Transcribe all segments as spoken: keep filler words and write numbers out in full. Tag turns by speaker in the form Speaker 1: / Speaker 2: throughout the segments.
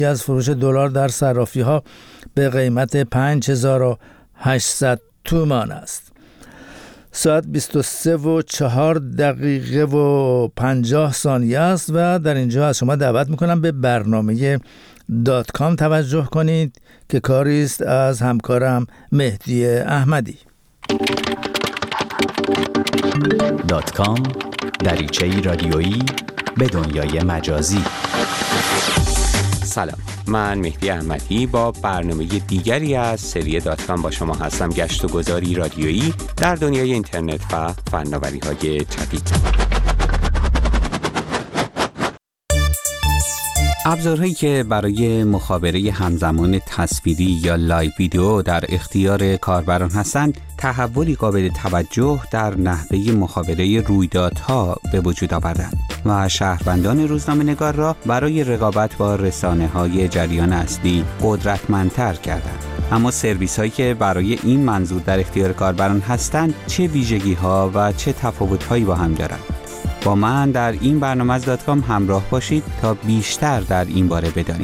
Speaker 1: از فروش دلار در صرافی ها به قیمت پنج هزار و هشتصد تومان است. ساعت بیست و سه و چهار دقیقه و پنجاه ثانیه است و در اینجا از شما دعوت میکنم به برنامه دات کام توجه کنید که کاری است از همکارم مهدی احمدی.
Speaker 2: دات کام، دریچه‌ای رادیویی به دنیای مجازی.
Speaker 3: سلام، من مهدی احمدی با برنامه دیگری از سری دات کام با شما هستم. گشت و گذاری رادیویی در دنیای اینترنت و فناوری‌های جدید. ابزارهایی که برای مخابره همزمان تصویری یا لایو ویدیو در اختیار کاربران هستند، تحولی قابل توجه در نحوه مخابره رویدادها به وجود آوردند و شهروندان روزنامه‌نگار را برای رقابت با رسانه‌های جریان اصلی قدرتمندتر کردند. اما سرویس‌هایی که برای این منظور در اختیار کاربران هستند، چه ویژگی‌ها و چه تفاوت‌هایی با هم دارند؟ با من در این برنامه از دات کام همراه باشید تا بیشتر در این باره بدانیم.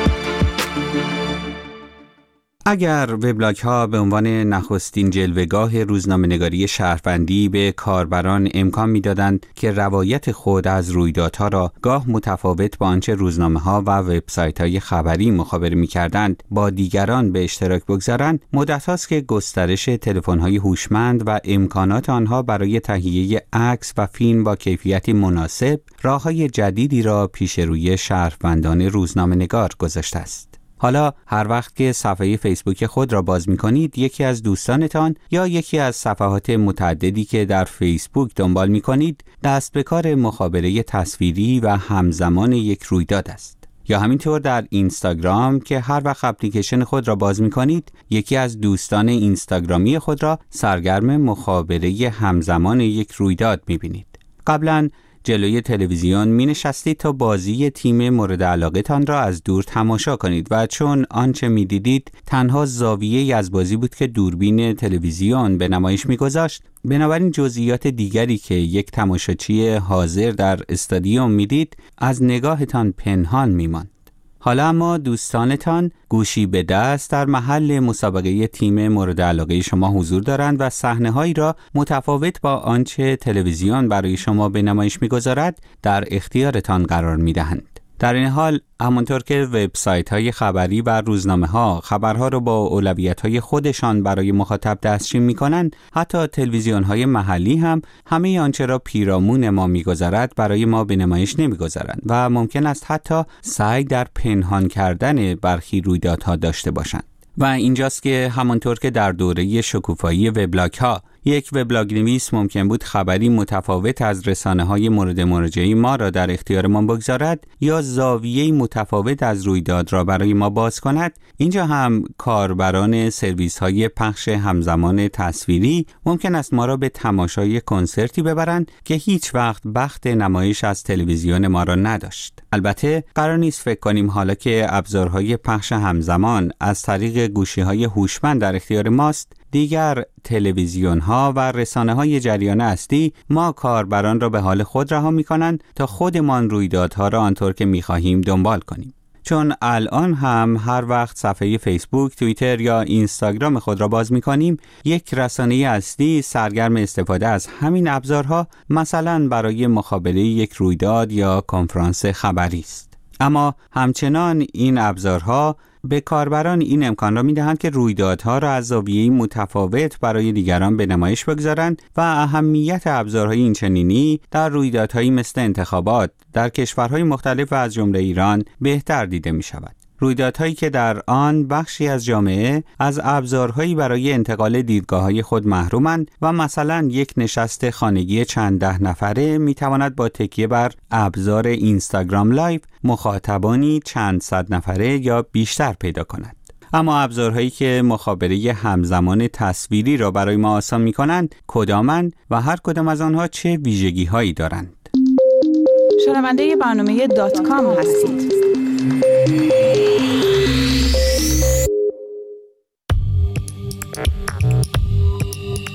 Speaker 3: اگر وبلاگ ها به عنوان نخستین جلوه‌گاه روزنامه‌نگاری شهروندی به کاربران امکان می‌دادند که روایت خود از رویدادها را گاه متفاوت با آنچه روزنامه‌ها و وبسایت‌های خبری مخابره می‌کردند با دیگران به اشتراک بگذارند، مدت هاست که گسترش تلفن‌های هوشمند و امکانات آنها برای تهیه عکس و فیلم با کیفیتی مناسب راه‌های جدیدی را پیش روی شهروندان روزنامه‌نگار گذاشته است. حالا هر وقت که صفحه فیسبوک خود را باز می‌کنید، یکی از دوستانتان یا یکی از صفحات متعددی که در فیسبوک دنبال می‌کنید، دست به کار مخابره تصویری و همزمان یک رویداد است. یا همینطور در اینستاگرام که هر وقت اپلیکیشن خود را باز می‌کنید، یکی از دوستان اینستاگرامی خود را سرگرم مخابره همزمان یک رویداد می‌بینید. قبلاً جلوی تلویزیون می نشستید تا بازی تیم مورد علاقه تان را از دور تماشا کنید و چون آنچه می دیدید تنها زاویه‌ای از بازی بود که دوربین تلویزیون به نمایش می گذاشت، بنابراین جزئیات دیگری که یک تماشاچی حاضر در استادیوم می دید از نگاهتان پنهان می ماند. حالا اما دوستانتان گوشی به دست در محل مسابقه تیم مورد علاقه شما حضور دارند و صحنه‌هایی را متفاوت با آنچه تلویزیون برای شما به نمایش می‌گذارد در اختیارتان قرار می‌دهند. در این حال همانطور که وبسایت‌های خبری و روزنامه‌ها خبرها را با اولویت‌های خودشان برای مخاطب دسترسی می‌کنند، حتی تلویزیون‌های محلی هم همه آنچه را پیرامون ما می‌گذارد برای ما به نمایش نمی‌گذارند و ممکن است حتی سعی در پنهان کردن برخی رویدادها داشته باشند. و اینجاست که همانطور که در دوره شکوفایی وبلاگ‌ها یک وبلاگ نویس ممکن بود خبری متفاوت از رسانه‌های مورد مراجعه ما را در اختیار ما بگذارد یا زاویه‌ای متفاوت از رویداد را برای ما باز کند، اینجا هم کاربران سرویس‌های پخش همزمان تصویری ممکن است ما را به تماشای کنسرتی ببرند که هیچ وقت بخت نمایش از تلویزیون ما را نداشت. البته قرار نیست فکر کنیم حالا که ابزارهای پخش همزمان از طریق گوشی‌های هوشمند در اختیار ماست، دیگر تلویزیون‌ها و رسانه‌های جریان اصلی ما کاربران را به حال خود رها می‌کنند تا خودمان رویدادها را آنطور که می‌خواهیم دنبال کنیم. چون الان هم هر وقت صفحه فیسبوک، توییتر یا اینستاگرام خود را باز می‌کنیم، یک رسانه اصلی سرگرم استفاده از همین ابزارها، مثلا برای مخابره یک رویداد یا کنفرانس خبری است. اما همچنان این ابزارها به کاربران این امکان را می‌دهند که رویدادها را از زاویه‌ای متفاوت برای دیگران به نمایش بگذارند و اهمیت ابزارهای اینچنینی در رویدادهایی مثل انتخابات در کشورهای مختلف و از جمله ایران بهتر دیده می‌شود. رویدادهایی که در آن بخشی از جامعه از ابزارهایی برای انتقال دیدگاه‌های خود محرومند و مثلا یک نشست خانگی چند ده نفره می‌تواند با تکیه بر ابزار اینستاگرام لایو مخاطبانی چند صد نفره یا بیشتر پیدا کند. اما ابزارهایی که مخابره همزمان تصویری را برای ما آسان می‌کنند کدامند و هر کدام از آنها چه ویژگی‌هایی دارند؟
Speaker 4: شنونده برنامه دات کام هستید.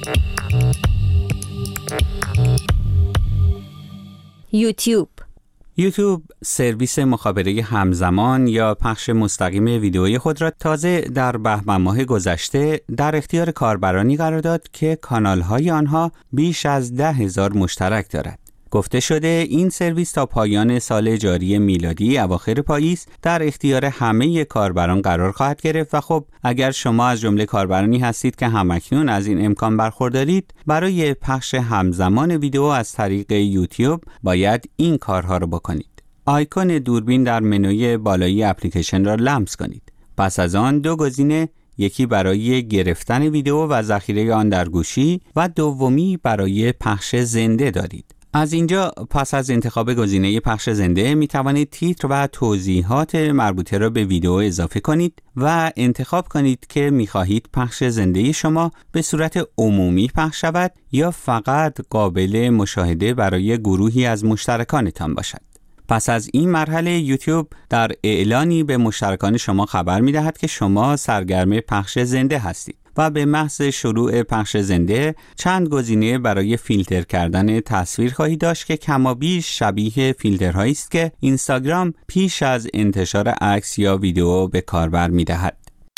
Speaker 5: یوتیوب
Speaker 3: یوتیوب سرویس مخابره همزمان یا پخش مستقیم ویدئوی خود را تازه در بهمن ماه گذشته در اختیار کاربرانی قرار داد که کانال‌های آنها بیش از ده هزار مشترک دارد. گفته شده این سرویس تا پایان سال جاری میلادی اواخر پاییز در اختیار همه کاربران قرار خواهد گرفت و خب اگر شما از جمله کاربرانی هستید که همکنون از این امکان برخوردارید، برای پخش همزمان ویدیو از طریق یوتیوب باید این کارها رو بکنید. آیکون دوربین در منوی بالایی اپلیکیشن را لمس کنید. پس از آن دو گزینه، یکی برای گرفتن ویدیو و ذخیره آن در گوشی و دومی برای پخش زنده دارید. از اینجا پس از انتخاب گزینه پخش زنده می توانید تیتر و توضیحات مربوطه را به ویدیو اضافه کنید و انتخاب کنید که می خواهید پخش زنده شما به صورت عمومی پخش شود یا فقط قابل مشاهده برای گروهی از مشترکانتان باشد. پس از این مرحله یوتیوب در اعلانی به مشترکان شما خبر می دهد که شما سرگرم پخش زنده هستید و به محض شروع پخش زنده چند گزینه برای فیلتر کردن تصویر خواهید داشت که کمابیش شبیه فیلترهایی است که اینستاگرام پیش از انتشار عکس یا ویدیو به کاربر می دهد.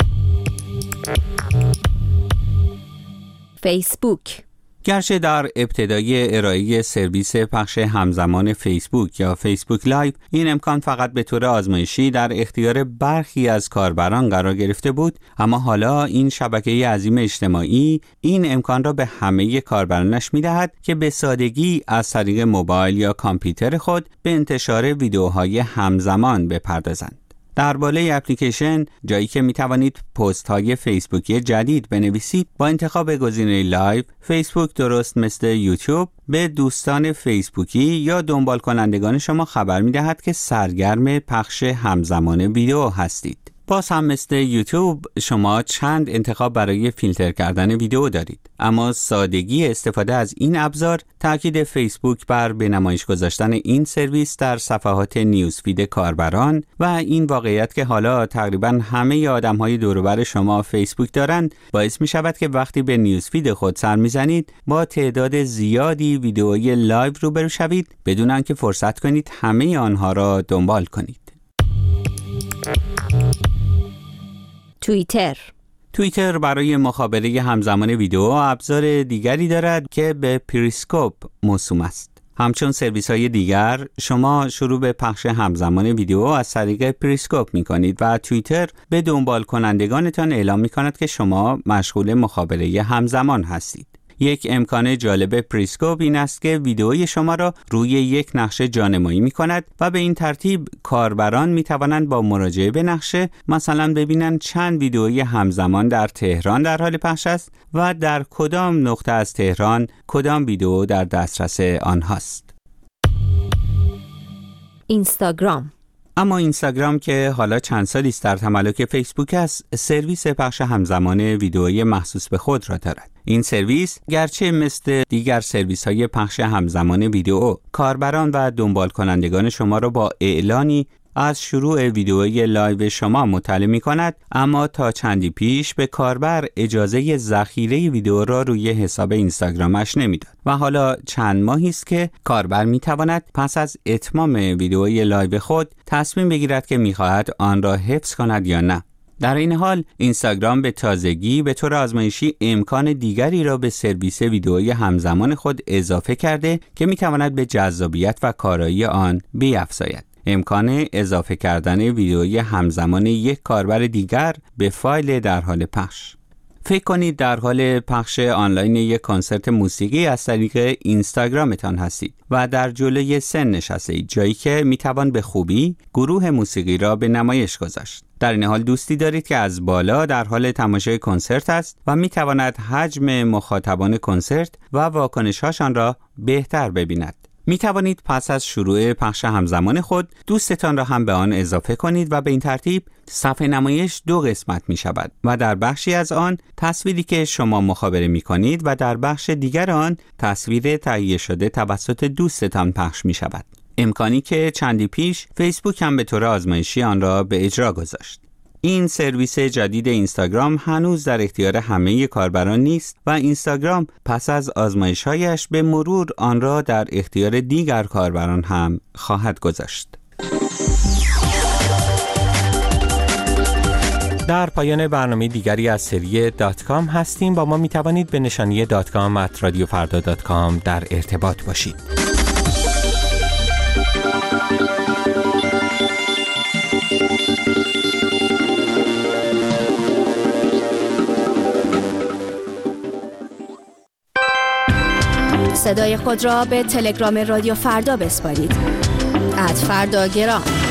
Speaker 5: فیسبوک.
Speaker 3: گرچه در ابتدای ارائه سرویس پخش همزمان فیسبوک یا فیسبوک لایو این امکان فقط به طور آزمایشی در اختیار برخی از کاربران قرار گرفته بود، اما حالا این شبکه عظیم اجتماعی این امکان را به همه کاربرانش می‌دهد که به سادگی از طریق موبایل یا کامپیوتر خود به انتشار ویدیوهای همزمان بپردازند. در بالای اپلیکیشن جایی که می توانید پست های فیسبوکی جدید بنویسید، با انتخاب گزینه لایو، فیسبوک درست مثل یوتیوب به دوستان فیسبوکی یا دنبال کنندگان شما خبر می دهد که سرگرم پخش همزمان ویدیو هستید. باز هم مثل یوتیوب شما چند انتخاب برای فیلتر کردن ویدیو دارید، اما سادگی استفاده از این ابزار تاکید فیسبوک بر به نمایش گذاشتن این سرویس در صفحات نیوزفید کاربران و این واقعیت که حالا تقریبا همه آدم‌های دور و بر شما فیسبوک دارند باعث می شود که وقتی به نیوزفید خود سر می‌زنید با تعداد زیادی ویدیوهای لایو روبرو شوید بدون آنکه فرصت کنید همه آنها را دنبال کنید.
Speaker 5: توییتر.
Speaker 3: توییتر برای مخابره همزمان ویدیو ابزار دیگری دارد که به پریسکوپ موسوم است. همچون سرویس های دیگر شما شروع به پخش همزمان ویدیو از طریق پریسکوپ می کنید و توییتر به دنبال کنندگانتان اعلام می کند که شما مشغول مخابره همزمان هستید. یک امکان جالب پریسکوپ این است که ویدئوی شما را روی یک نقشه جانمایی می کند و به این ترتیب کاربران می توانند با مراجعه به نقشه مثلا ببینند چند ویدئوی همزمان در تهران در حال پخش است و در کدام نقطه از تهران کدام ویدئو در دسترس آنهاست.
Speaker 5: اینستاگرام.
Speaker 3: اما اینستاگرام که حالا چند سالی است در تملک فیسبوک است، سرویس پخش همزمان ویدئویی مخصوص به خود را دارد. این سرویس گرچه مثل دیگر سرویس های پخش همزمان ویدئو کاربران و دنبال کنندگان شما را با اعلانی از شروع ویدئوی لایو شما مطلع می کند، اما تا چندی پیش به کاربر اجازه ذخیره ویدئو را روی حساب اینستاگرامش نمیداد و حالا چند ماهی است که کاربر می تواند پس از اتمام ویدئوی لایو خود تصمیم بگیرد که می خواهد آن را حفظ کند یا نه. در این حال اینستاگرام به تازگی به طور آزمایشی امکان دیگری را به سرویس ویدئویی همزمان خود اضافه کرده که می تواند به جذابیت و کارایی آن بیفزاید. امکان اضافه کردن ویدئوی همزمان یک کاربر دیگر به فایل در حال پخش. فکر کنید در حال پخش آنلاین یک کنسرت موسیقی از طریق اینستاگرامتان هستید و در جلوی سن نشستید، جایی که میتوان به خوبی گروه موسیقی را به نمایش گذاشت. در این حال دوستی دارید که از بالا در حال تماشای کنسرت است و میتواند حجم مخاطبان کنسرت و واکنش‌هاشان را بهتر ببیند. می توانید پس از شروع پخش همزمان خود دوستتان را هم به آن اضافه کنید و به این ترتیب صفحه نمایش دو قسمت می شود و در بخشی از آن تصویری که شما مخابره می کنید و در بخش دیگر آن تصویر تهیه شده توسط دوستتان پخش می شود. امکانی که چندی پیش فیسبوک هم به طور آزمایشی آن را به اجرا گذاشت. این سرویس جدید اینستاگرام هنوز در اختیار همه کاربران نیست و اینستاگرام پس از آزمایش‌هایش به مرور آن را در اختیار دیگر کاربران هم خواهد گذاشت. در پایان برنامه دیگری از سری دات کام هستیم. با ما می توانید به نشانی دات کام ات رادیو فردا دات کام در ارتباط باشید.
Speaker 5: صدای خود را به تلگرام رادیو فردا بسپارید. ات فردا گرام.